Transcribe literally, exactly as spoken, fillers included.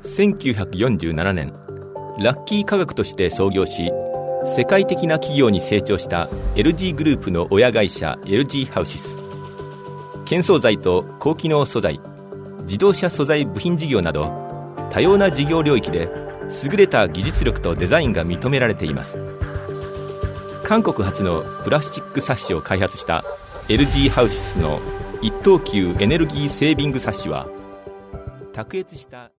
せんきゅうひゃくよんじゅうななねん、ラッキー化学として創業し、世界的な企業に成長した エルジー グループの親会社 エルジー ハウシス。建装材と高機能素材、自動車素材部品事業など多様な事業領域で優れた技術力とデザインが認められています。韓国初のプラスチックサッシを開発した エルジー ハウシスの一等級エネルギーセービングサッシは、卓越した